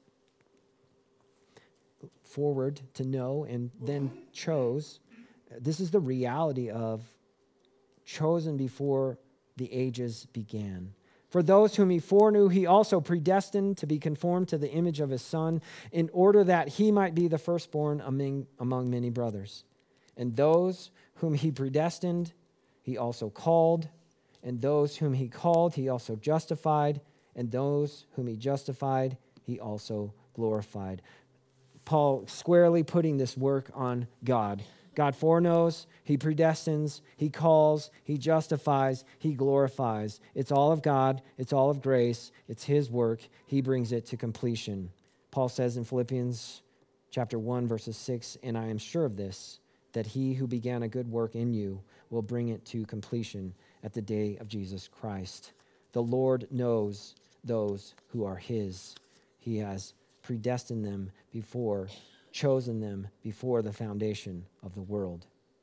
forward to know and then chose. This is the reality of chosen before the ages began. For those whom he foreknew, he also predestined to be conformed to the image of his Son, in order that he might be the firstborn among many brothers. And those whom he predestined, he also called. And those whom he called, he also justified. And those whom he justified, he also glorified. Paul squarely putting this work on God. God foreknows, he predestines, he calls, he justifies, he glorifies. It's all of God, it's all of grace, it's his work. He brings it to completion. Paul says in Philippians chapter 1, verses 6, and I am sure of this, that he who began a good work in you will bring it to completion at the day of Jesus Christ. The Lord knows those who are his. He has predestined them before, chosen them before the foundation of the world.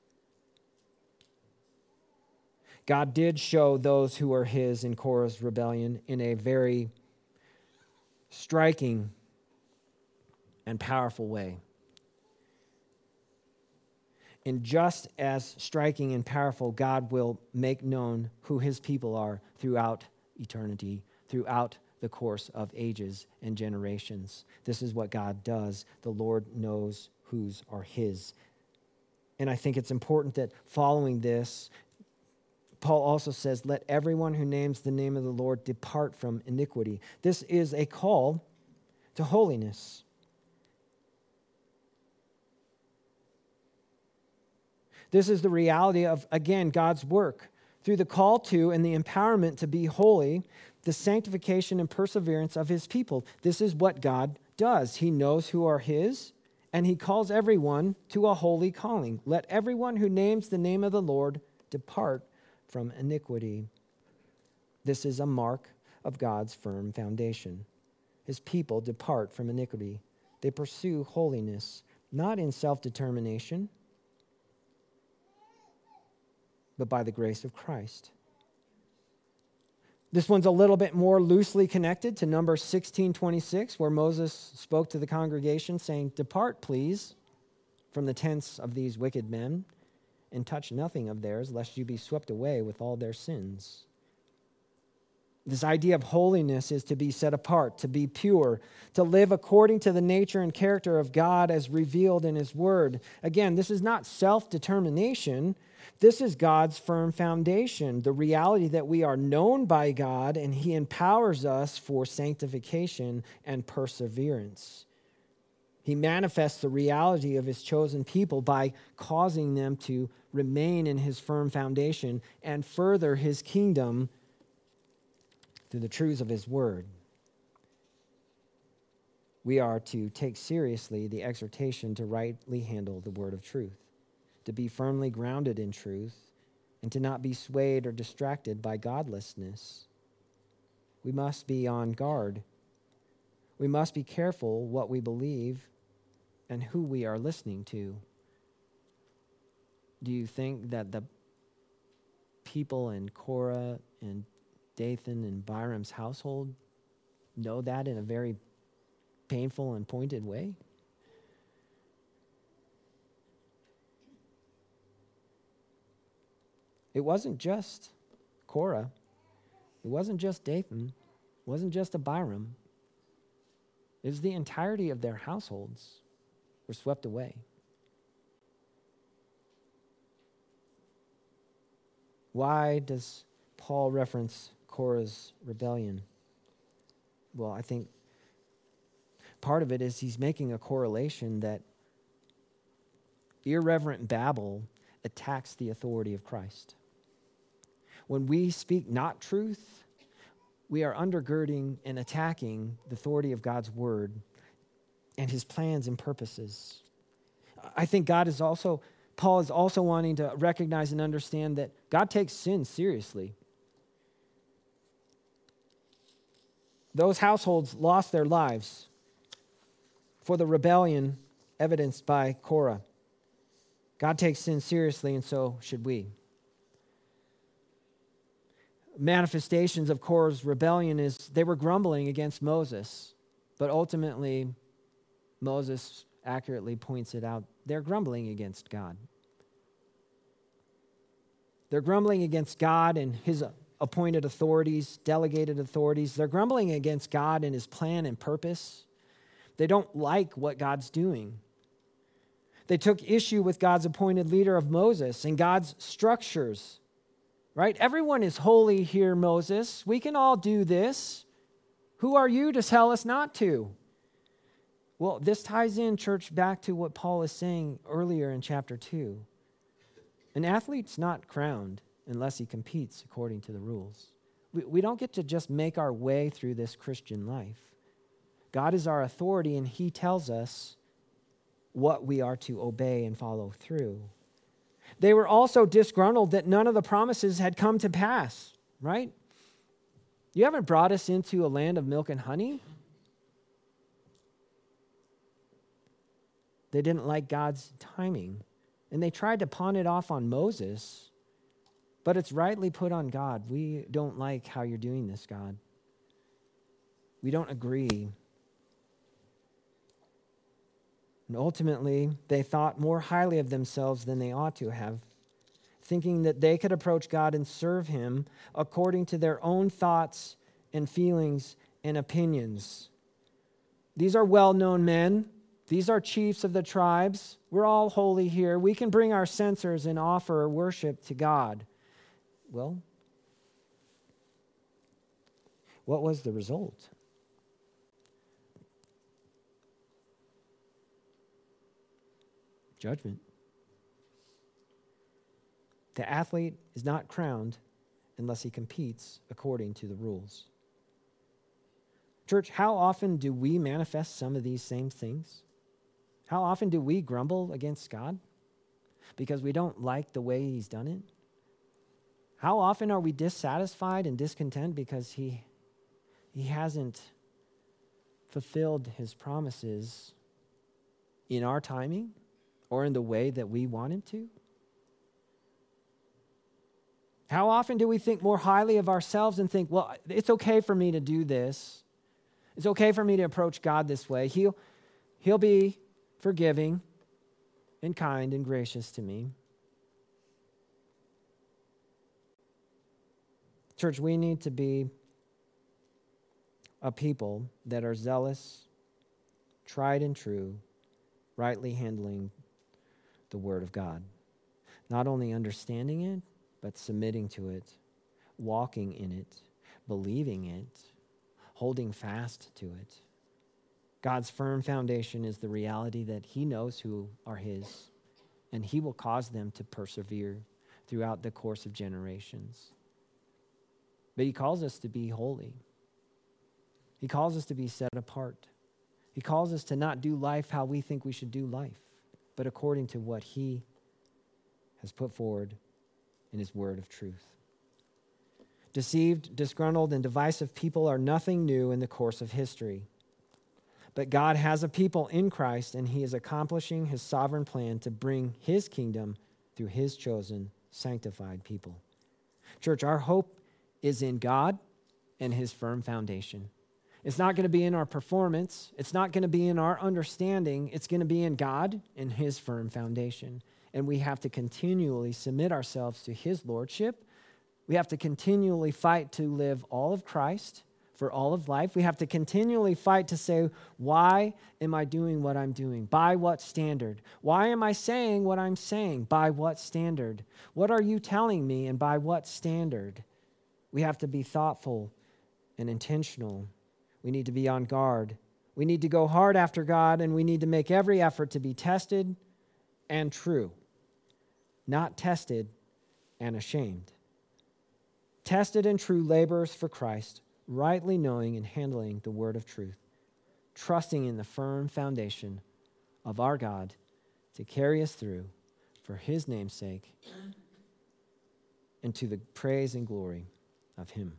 God did show those who were his in Korah's rebellion in a very striking and powerful way. In just as striking and powerful, God will make known who his people are throughout eternity, throughout the course of ages and generations. This is what God does. The Lord knows whose are his. And I think it's important that following this, Paul also says, let everyone who names the name of the Lord depart from iniquity. This is a call to holiness. This is the reality of, again, God's work. Through the call to and the empowerment to be holy, the sanctification and perseverance of his people. This is what God does. He knows who are his, and he calls everyone to a holy calling. Let everyone who names the name of the Lord depart from iniquity. This is a mark of God's firm foundation. His people depart from iniquity. They pursue holiness, not in self-determination, but by the grace of Christ. This one's a little bit more loosely connected to Numbers 16:26, where Moses spoke to the congregation saying, "Depart, please, from the tents of these wicked men, and touch nothing of theirs, lest you be swept away with all their sins." This idea of holiness is to be set apart, to be pure, to live according to the nature and character of God as revealed in His Word. Again, this is not self-determination. This is God's firm foundation, the reality that we are known by God and He empowers us for sanctification and perseverance. He manifests the reality of His chosen people by causing them to remain in His firm foundation and further His kingdom through the truths of His Word. We are to take seriously the exhortation to rightly handle the word of truth, to be firmly grounded in truth, and to not be swayed or distracted by godlessness. We must be on guard. We must be careful what we believe and who we are listening to. Do you think that the people in Korah and Dathan and Abiram's household know that in a very painful and pointed way? It wasn't just Korah. It wasn't just Dathan. It wasn't just Abiram. It was the entirety of their households were swept away. Why does Paul reference Korah's rebellion? Well, I think part of it is he's making a correlation that irreverent babble attacks the authority of Christ. When we speak not truth, we are undergirding and attacking the authority of God's word and His plans and purposes. I think Paul is also wanting to recognize and understand that God takes sin seriously. Those households lost their lives for the rebellion evidenced by Korah. God takes sin seriously, and so should we. Manifestations of Korah's rebellion is they were grumbling against Moses, but ultimately Moses accurately points it out. They're grumbling against God. They're grumbling against God and His appointed authorities, delegated authorities. They're grumbling against God and His plan and purpose. They don't like what God's doing. They took issue with God's appointed leader of Moses and God's structures, right? Everyone is holy here, Moses. We can all do this. Who are you to tell us not to? Well, this ties in, church, back to what Paul is saying earlier in chapter 2. An athlete's not crowned unless he competes according to the rules. We don't get to just make our way through this Christian life. God is our authority, and He tells us what we are to obey and follow through. They were also disgruntled that none of the promises had come to pass, right? You haven't brought us into a land of milk and honey. They didn't like God's timing, and they tried to pawn it off on Moses, but it's rightly put on God. We don't like how you're doing this, God. We don't agree. And ultimately, they thought more highly of themselves than they ought to have, thinking that they could approach God and serve Him according to their own thoughts and feelings and opinions. These are well-known men. These are chiefs of the tribes. We're all holy here. We can bring our censers and offer worship to God. Well, what was the result? Judgment. The athlete is not crowned unless he competes according to the rules. Church, how often do we manifest some of these same things? How often do we grumble against God because we don't like the way He's done it? How often are we dissatisfied and discontent because he hasn't fulfilled his promises in our timing or in the way that we want him to? How often do we think more highly of ourselves and think, well, it's okay for me to do this. It's okay for me to approach God this way. He'll be forgiving and kind and gracious to me. Church, we need to be a people that are zealous, tried and true, rightly handling the Word of God. Not only understanding it, but submitting to it, walking in it, believing it, holding fast to it. God's firm foundation is the reality that he knows who are his, and he will cause them to persevere throughout the course of generations. But he calls us to be holy. He calls us to be set apart. He calls us to not do life how we think we should do life, but according to what he has put forward in his word of truth. Deceived, disgruntled, and divisive people are nothing new in the course of history. But God has a people in Christ, and he is accomplishing his sovereign plan to bring his kingdom through his chosen, sanctified people. Church, our hope is in God and his firm foundation. It's not going to be in our performance. It's not going to be in our understanding. It's going to be in God and his firm foundation. And we have to continually submit ourselves to his lordship. We have to continually fight to live all of Christ for all of life. We have to continually fight to say, why am I doing what I'm doing? By what standard? Why am I saying what I'm saying? By what standard? What are you telling me, and by what standard? We have to be thoughtful and intentional. We need to be on guard. We need to go hard after God, and we need to make every effort to be tested and true, not tested and ashamed. Tested and true laborers for Christ, rightly knowing and handling the word of truth, trusting in the firm foundation of our God to carry us through for his name's sake and to the praise and glory of him.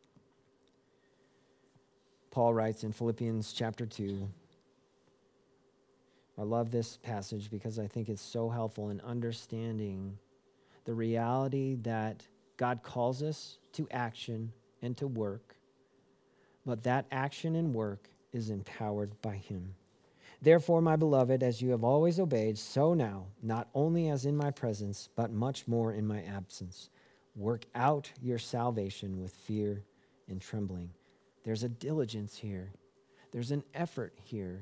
Paul writes in Philippians chapter 2, I love this passage because I think it's so helpful in understanding the reality that God calls us to action and to work, but that action and work is empowered by him. Therefore, my beloved, as you have always obeyed, so now, not only as in my presence, but much more in my absence, work out your salvation with fear and trembling. There's a diligence here. There's an effort here.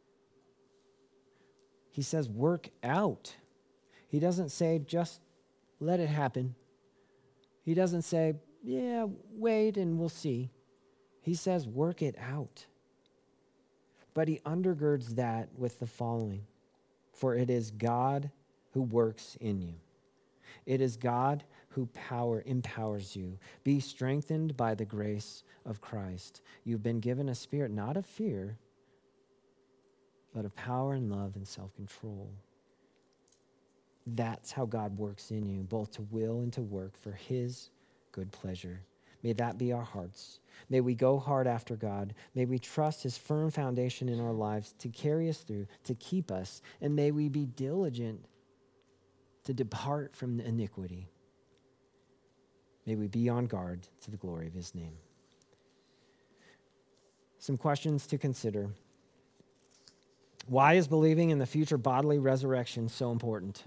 He says, work out. He doesn't say, just let it happen. He doesn't say, yeah, wait and we'll see. He says, work it out. But he undergirds that with the following. For it is God who works in you. It is God who empowers you. Be strengthened by the grace of Christ. You've been given a spirit not of fear, but of power and love and self-control. That's how God works in you, both to will and to work for his good pleasure. May that be our hearts. May we go hard after God. May we trust his firm foundation in our lives to carry us through, to keep us, and may we be diligent to depart from iniquity. May we be on guard to the glory of his name. Some questions to consider. Why is believing in the future bodily resurrection so important?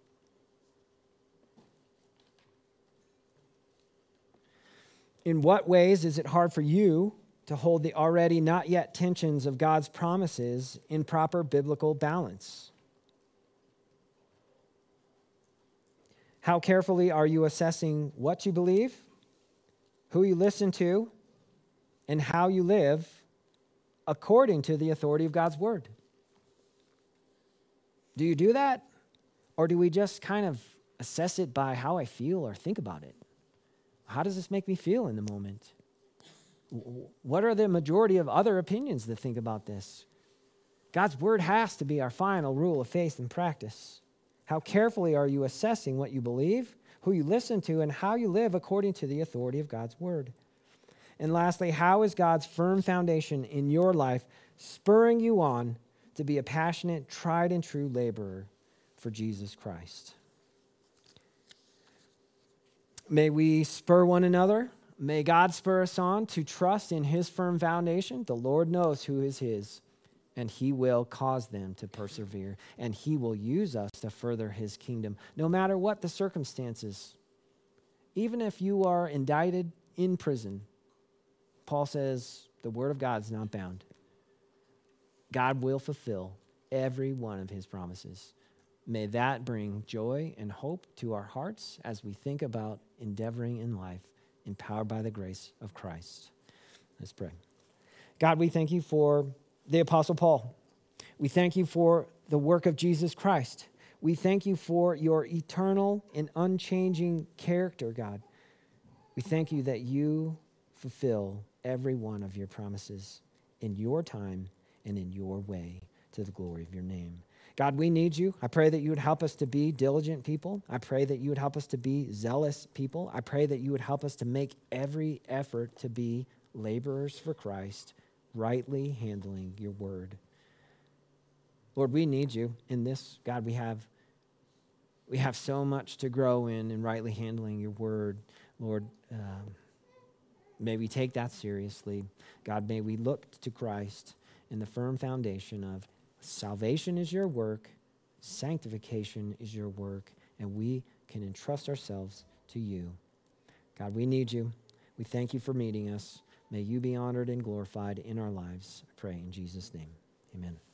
In what ways is it hard for you to hold the already not yet tensions of God's promises in proper biblical balance? How carefully are you assessing what you believe, who you listen to, and how you live according to the authority of God's word? Do you do that? Or do we just kind of assess it by how I feel or think about it? How does this make me feel in the moment? What are the majority of other opinions that think about this? God's word has to be our final rule of faith and practice. How carefully are you assessing what you believe, who you listen to, and how you live according to the authority of God's word. And lastly, how is God's firm foundation in your life spurring you on to be a passionate, tried and true laborer for Jesus Christ? May we spur one another. May God spur us on to trust in his firm foundation. The Lord knows who is his, and he will cause them to persevere, and he will use us to further his kingdom, no matter what the circumstances. Even if you are indicted in prison, Paul says the word of God is not bound. God will fulfill every one of his promises. May that bring joy and hope to our hearts as we think about endeavoring in life, empowered by the grace of Christ. Let's pray. God, we thank you for the Apostle Paul. We thank you for the work of Jesus Christ. We thank you for your eternal and unchanging character, God. We thank you that you fulfill every one of your promises in your time and in your way, to the glory of your name. God, we need you. I pray that you would help us to be diligent people. I pray that you would help us to be zealous people. I pray that you would help us to make every effort to be laborers for Christ, rightly handling your word. Lord, we need you in this. God, we have so much to grow in rightly handling your word. Lord, may we take that seriously. God, may we look to Christ in the firm foundation of salvation is your work, sanctification is your work, and we can entrust ourselves to you. God, we need you. We thank you for meeting us. May you be honored and glorified in our lives. I pray in Jesus' name. Amen.